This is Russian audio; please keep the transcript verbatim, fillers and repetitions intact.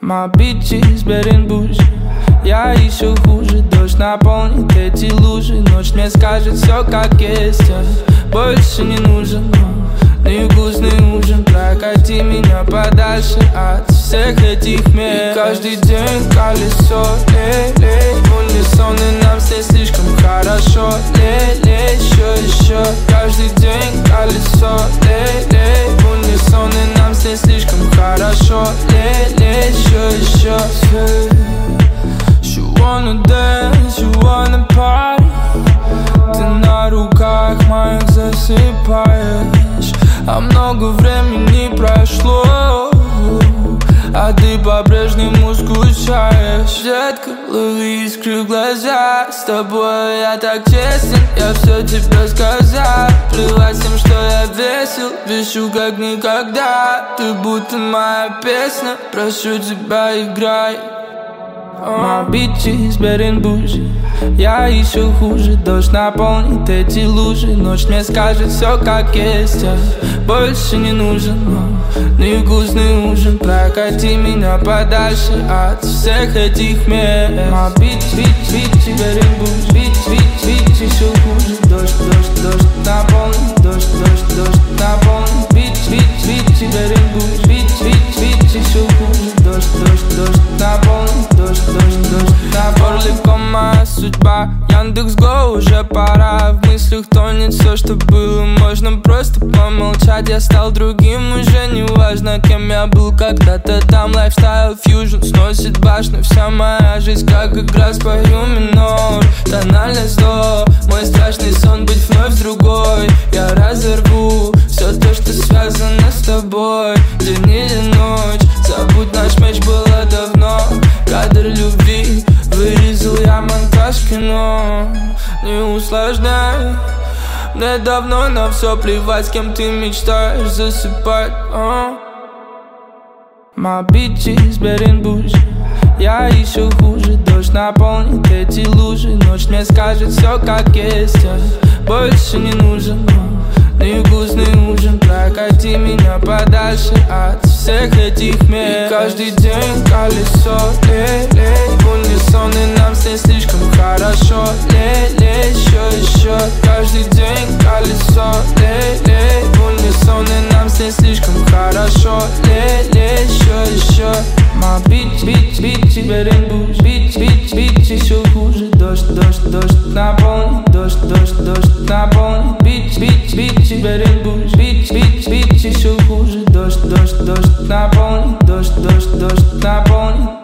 My bitch is bad and bougie. Я еще хуже. Дождь наполнит эти лужи. Ночь мне скажет все как есть. Я больше не нужен. Невкусный ужин. Прокати меня подальше от всех этих мест. И каждый день колесо. Лей-лей, унисон, и нам с ней слишком хорошо. Лей-лей, еще, еще. Каждый день колесо. Лей-лей, унисон, и нам с ней слишком хорошо. Лей-лей, еще, еще. You wanna dance, you wanna party. Ты на руках моих засыпаешь. А много времени прошло, а ты по-прежнему скучаешь. Детка, лови искры в глаза. С тобой я так честен, я все тебе сказал. Плевать тем, что я весел, вешу как никогда. Ты будто моя песня, прошу тебя, играй. My bitch is bad and bougie. Я еще хуже. Дождь наполнит эти лужи. Ночь мне скажет все как есть. Я больше не нужен. Невкусный ужин. Прокати меня подальше от всех этих мест. My bitch, bitch, bitch is bad and bougie. Bitch, bitch, bitch еще хуже. Дождь, дождь, дождь наполнит. Дождь, дождь, дождь наполнит. Bitch, bitch, bitch is bad and bougie. Bitch, bitch, bitch еще хуже. Дождь, дождь, дождь наполнит. Дождь, дождь, дождь. На легко моя судьба. Яндекс.Го, уже пора. В мыслях тонет все, что было. Можно просто помолчать. Я стал другим, уже не важно, кем я был когда-то там. Лайфстайл фьюжн сносит башню. Вся моя жизнь как игра, спою минор. Тональность до. Мой страшный сон быть вновь другой. Я разорву все то, что связано с тобой. День или ночь, забудь, наш матч было давно. Кадр любви вырезал я, монтаж кино. Не усложняй. Мне давно на все плевать, с кем ты мечтаешь засыпать. uh. My bitch is bad and bougie. Я еще хуже. Дождь наполнит эти лужи. Ночь мне скажет все как есть. Я больше не нужен. Невкусный ужин. Прокати меня подальше от всех этих мест. И каждый день колесо. Лей-лей, унисон, и нам с ней слишком хорошо. Лей-лей, еще, еще. Каждый день колесо. Лей-лей, унисон, и нам с ней слишком хорошо. Лей-лей, еще, еще. My bitch, bitch, bitch, bad and bougie. Bitch, bitch, bitch, еще хуже. Дождь, дождь, дождь наполнит. Дождь, дождь, дождь наполнит. Bitch, bitch, bitch, bad and bougie. Bitch, bitch, bitch, еще хуже. Дождь, дождь, дождь наполнит. Дождь, дождь, дождь наполнит.